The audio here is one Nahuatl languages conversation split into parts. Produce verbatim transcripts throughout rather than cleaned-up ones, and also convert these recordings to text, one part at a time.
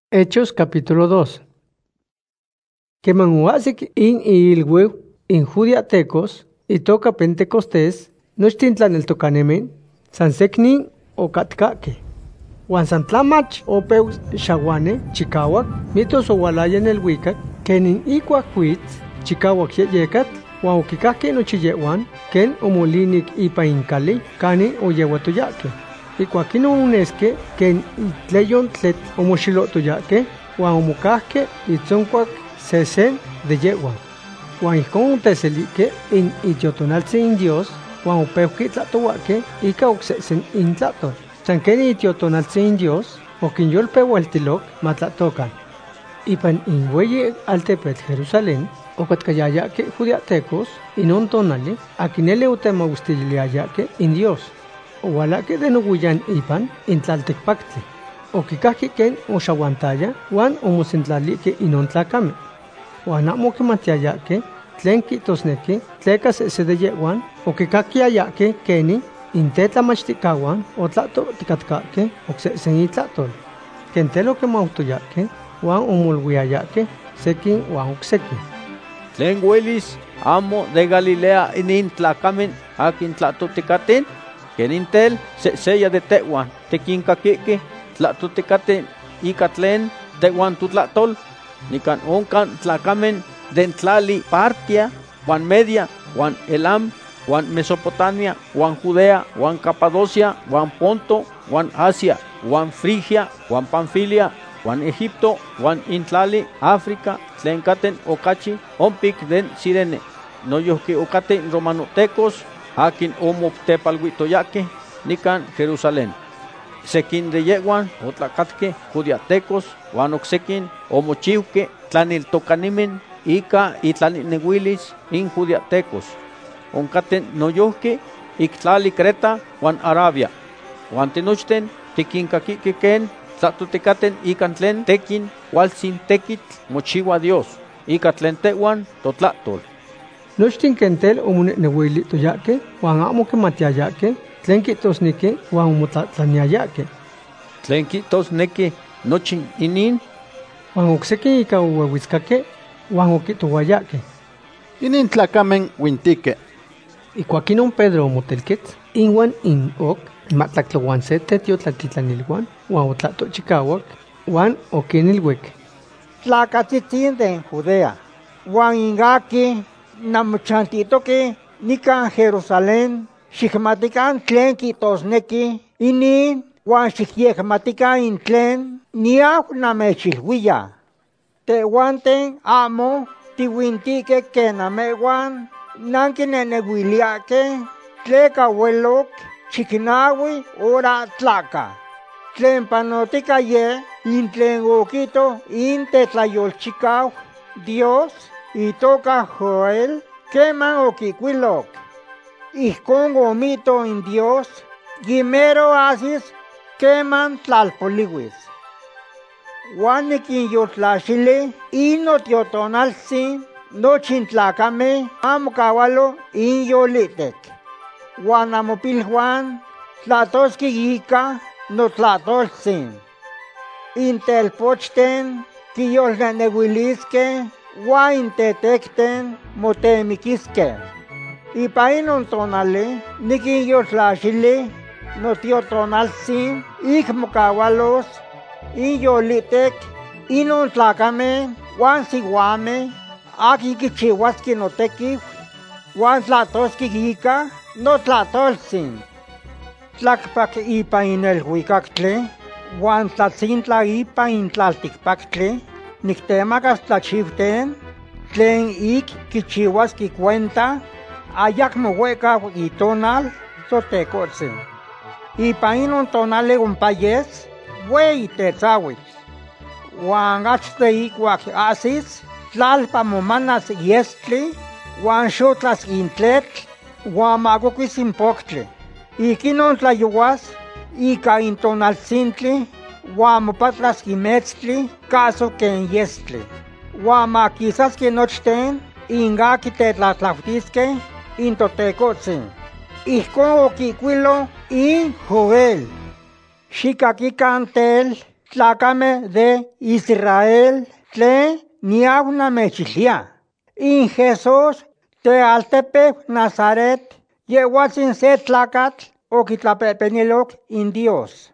Hechos capítulo dos. Kemanhuasik in ilhueu in judiatecos y toca Pentecostés, nochtintlan el tocanemen, san seknin o katkake. Juan santlamach o peus shawane, chikawak, mitos o walaya en el wikak, kenin ikuakuit, chikawak yeyekat, Juan okikake no chillewan, ken omolinik ipa inkali, kani o yewatoyake. Ikuakino uneske, ken itleyon tlet omoshilotoyake, Juan omokahke itzonkwak sesen de yewan. Juan ikon teselike in itiotonalse in Dios, Juan opeuki tlatohuake, ika oksesen in tlatol. Chankeni itiotonalse in Dios, okinyolpeueltilok matlatokan. Ipan in weye altepet Jerusalén, okatkayayake judiatecos, inon tonali, akinele utemagustiliayake in Dios. Owalake de nuguyan ipan in tlaltecpactli. Okikaki ken oxaguantaya, Juan omosentlalike inon tlakame. Juan amo kimatiayake, tlen kitosneki, tleka sese de yehuan, okikakiayake keni, intetlamachticahuan, o tlato tikatkake, oksesen itlatol. Kentelo kemautoyake, Juan omolwiayake, sekin Juan oksekin. Tlen huelis amo de Galilea inin tlacamen akin tlatotikaten, kenintel seseya de tehuan, tekinkakike, tlatotikaten, ika tlen tehuan tutlatol, nikan onkan tlacamen den tlali Partia, Juan Media, Juan Elam, Juan Mesopotamia, Juan Judea, Juan Capadocia, Juan Ponto, Juan Asia, Juan Frigia, Juan Panfilia, Juan Egipto, Juan Intlali, África, tlenkaten okachi, ompik den Sirene, noyohki okaten romanotecos, akin omoptepalhuitoyake, nikan Jerusalén. Sekin de yehuan, otlakatke, judiatecos, Juan oksekin, omochiuke, tlaniltokanimen, ika itlaninehuilis, in judiatecos. Onkaten noyohki, iktlali Creta, Juan Arabia. Juan tenochten, tikinkakike ken, tlatotikaten ikan tlen tekin, walsin tekit, mochiwa Dios, ika tlen tehuan, totlatol. Nochtin kentel omonehuilitoyake, Juan amo kimatiayake, tlen kitosniki, Juan omotlatlaniayake. Tlen kitosneki, nochin inin, Juan oksekin ika uehuitzkake, Juan okitowayake. Inin tlacamen wintike. Ikuakinon Pedro omotelket, inwan in ok, matlaklohuan se tetiotlatitlanilhuan, Juan otlatochikawak, Juan okinilhuik. Tlacatzitzin den Judea, Juan ingaki, namochantitoki, nikan Jerusalén, xikmatikan tlen kitosneki, inin, Juan xikyekmatikan in tlen, niau namechilhuia. Tehuanten amo, tiwintike kenamehuan, nankinenehuiliake, tleka huelok, chiknawi ora tlaka. Tlen panotika ye, in tlen okito, in tetlayolchikaw, Dios, itoka Joel, keman okikuilok. Ihkon omito in Dios, gimero asis, keman tlalpoliwis. Juan nikinyotlaxili, inotiotonalsin, nochin tlacame, amo kawalo, inyolitek. Juan amopilhuan, tlatoski ika, no tlatolsin. Intelpochten, kiyolnenehuiliske, Juan intetekten, motemikiske. Ipa inon tonali, nikinyotlaxili, notiotonalsin, ikmokawalos, inyolitek, inon tlacame, Juan siwame, aki kichiwaski notekiw, Juan tlatoski ika, no tlatolsin. Tlakpak ipa inelhuikaktle, Juan tlatzintla ipa intlaltikpaktli, niktemakas tlachiwten, tlen ik kichiwaski cuenta, ayakmo huekaw itonal, sotekotzin. Ipa inon tonale umpayes, wei tetzawitl. Juan achte ikuak asis, tlalpa momanas yestli, Juan xotlas intletl, Juan magoquis impoktli. Ikinon tlayuas, ika intonalsintli, Juan mopatlas imetztli, caso ken yestli. Juan maquisaski nochten, ingaki tetlatlaftiske, intotekotzin. Ihkon okikuilo in Joel. Xikakikan tel, tlacame de Israel, tle niauna mechilia. In Jesús te altepe Nazaret, yehuatzin se tlacatl o kitlapepenilok in Dios.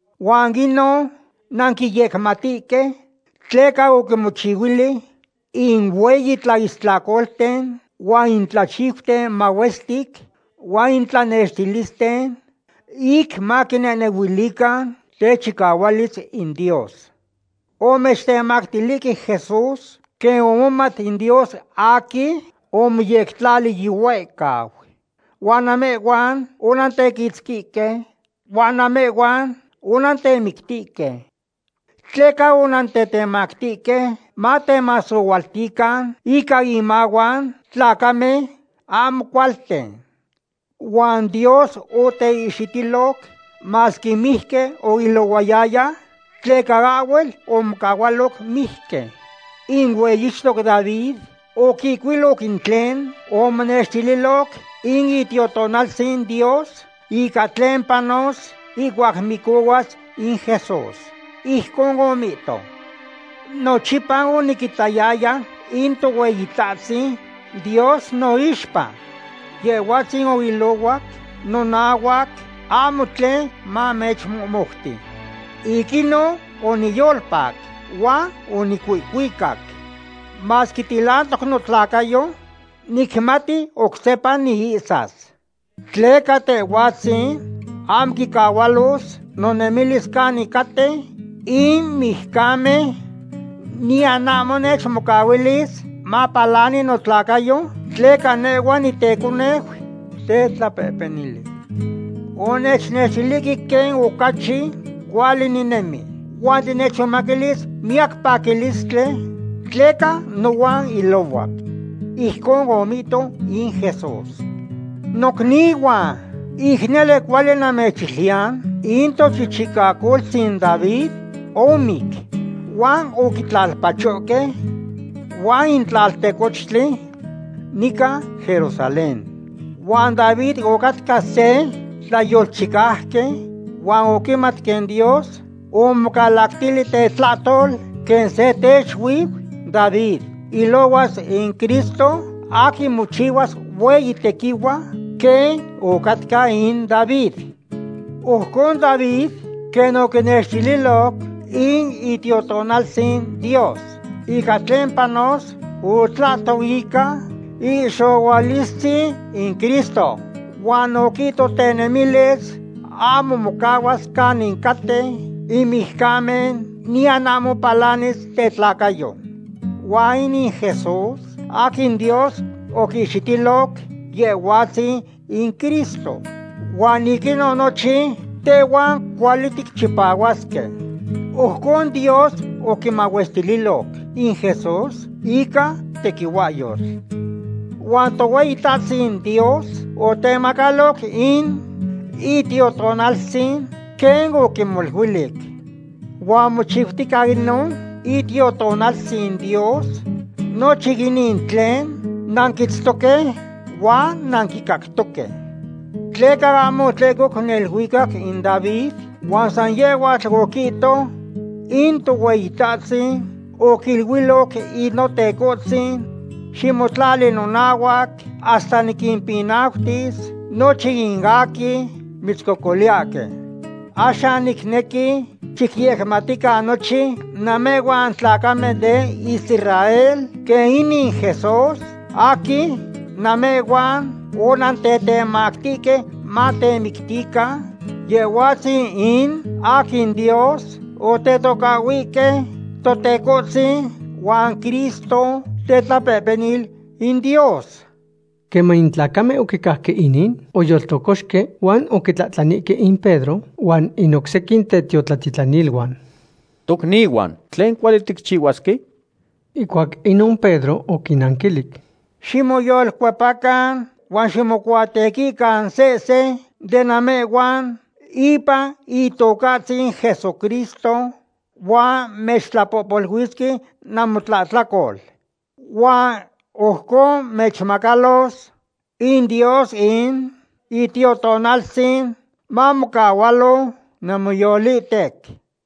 Wangino nankiyekmatike, tleka o kimochiwili, in weyi tlaistlacolten, wan in tlachifte mawestik, wan in tlanestilisten, ik makinenewilikan, te chikawalitz in Dios. O mechtemactiliki Jesús, que omomat in Dios aki, o miyektlali yihuekaw. Waname wan, unantekitzkike, waname wan, unantemictike. Tleka unantetemactike, matemasowaltikan, ika imawan, tlacame, amcualten. Wan Dios o te ixitilok, maski mihke o ilowayaya, tleka awel o mkawalok mihke. In weyixtok David, o kikwilok in tlen, o manestililok, in itiotonalsin Dios, ika tlen panos, iguak mikuwas in Jesús. Ihkon omito. Nochipan onikitayaya, in to weyitatsin, Dios no ishpa. Yehuatzin o ilowak, nonawak, amo tlen ma mechmokti. Ikino oniyolpak, wa onikuikuikak. Mas kitilantok no tlakayo, nikmati oksepan nihisas. Tleka tehuatzin, am kikawalos, nonemilis kanikate, in mihkame, ni anamo nechmokawilis, mapalani no tlakayo, tleka newa nitekunej, te tlapepenili. Onechnechiliki ken okachi, kuali ninemi. Wan tinechomakilis, miak pakilistle, tleka nowan ilowak. Ihkon omito in Jesús. Nokniwa, ihnele kuali namechilian, into chichikakoltzin David, omik. Wan okitlalpachoke, wan intlaltecochtli, nika Jerusalén. Wan David okatka se, tlayolchikahke, wan okimat ken Dios, omokalaktili tetlatol, ken se techwib David. Ilowas en Cristo, aki mochiwas weyi tekiwa, ken okatka in David. Ohkon David, ken okinextililok, in itiotonalsin Dios. Ika tlen panos, utlato ika, ixowalisti in Cristo. Wan okito tenemiles, amo mokawas kanin kate, imihkamen, ni anamo palanes tetlakayo. Wan in Jesús, akin Dios, okixitilok, yehuatzin in Cristo. Wan ikino nochi, tewan kualitik chipawaske. Ohkon Dios okimawestililok in Jesús, ika tekiwayos. Wan toweitatsin Dios, otemakalok in itiotonalsin, ken okimolhuilik. Wan mochiftikagnon, itiotonalsin Dios, nochiginin tlen, nankitztoke, wan nankikaktoke. Tleka amo tlekok nelhuikak in David, wan san yehuatl okito, in toweitatsin, okilhuilok inotekotzin, ximotlali nonawak, hasta nikimpinautis, nochi ingaki, mitzkokoliake. Asha nikneki, chikyekmatika nochi, namewan tlakame de Israel, que inin Jesús, aki, namewan, onantetemaktike, matemiktika, yehuatzin in, akin Dios, o te tokawike, totekotzin, wan Cristo, tetlapepenil in Dios. Kema intlacame okikahke inin, oyoltokoxke, wan okitlatlanike in Pedro, wan inoksekin tetiotlatitlaniluan. Tokniwan, tlen kuali tikchiuaski? Ikuak inon Pedro okinankilik. Ximoyolkuepakan, wan ximokuatekikan sese, de namewan, ipa itokatzin Jesucristo, wan mechtlapopolhuiski namotlatlakol. Wan ohkon mechmakalos, in Dios in, itiotonalsin, mamokawalo namoyolitek.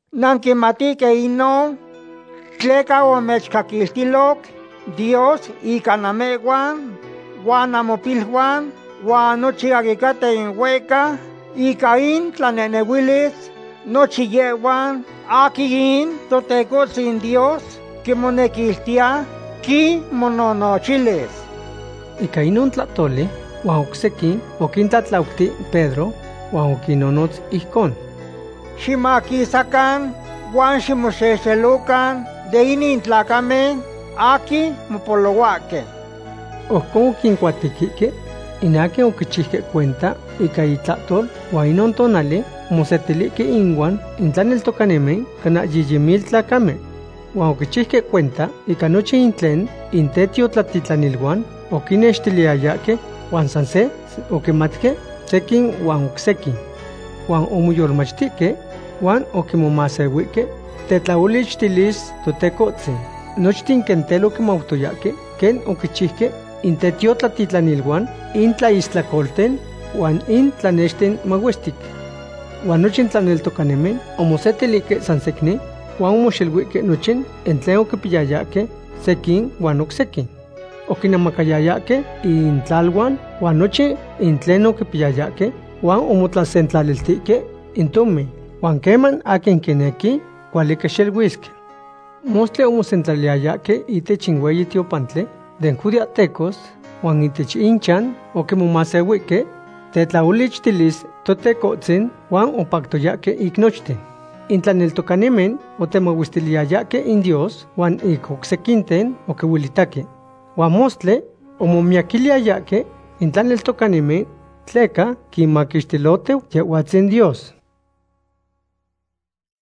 Nankimatike ino, tleka omechkakiltilok, Dios ika namewan, wan amopilwan, wan nochi agikate in hueca, ika in tlanenewilis, nochi yewan, aki in totecotzin Dios, que monekiltia, ki mononochiles. Ika inon tlatole, wan okseki, okintlatlaukti Pedro, wan okinonotz ihkon. Ximakisakan, wan ximoxexelukan, de inin tlakamen, aki mopolowake. Ohkon okinkuatikike, inake okichihke cuenta, ika itlatol, wan inon tonale, mosetilike inwan, intlaneltokanemen, kana yiyimil tlakame. Wan okichihke cuenta, ika nochi intlen, intetio tlatitlanilwan, okinextiliayake, wan sanse, okimatke, sekin wan oksekin. Wan omoyolmachtike, wan okimomasewike, tetlaolichtilis totecotzin. Nochtin kentel okimautoyake, ken okichihke, intetio tlatitlanilwan, intlaistlakolten, wan intlanexten maguestik. Wan nochin tlaneltokanemen, omosetilike sansekni, wan omoxelwike nochin, entlen okipiyayake, sekin wan oksekin. Okinamakayayake, intlalwan, wan nochi intlen okipiyayake, wan omotlasentlaliltike, intome, wan keman akin kineki, kualika xelwiske. Mostle omosentlaliayake itech inweyi tiopantle, den judiatecos, wan itech inchan, okimomasewike, tetlaolichtilis totecotzin, wan opaktoyake iknochten. Intlaneltokanemen, otemawistiliayake in Dios, wan ik oksekinten, okiwilitake. Wan mostle, omomiakiliayake, intlaneltokanemen, tleka kimakixtilotew yehuatzin Dios.